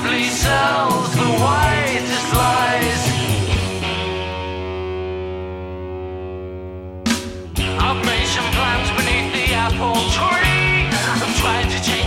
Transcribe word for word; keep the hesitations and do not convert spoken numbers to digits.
simply sells the whitest lies. I've made some plans beneath the apple tree. I'm trying to change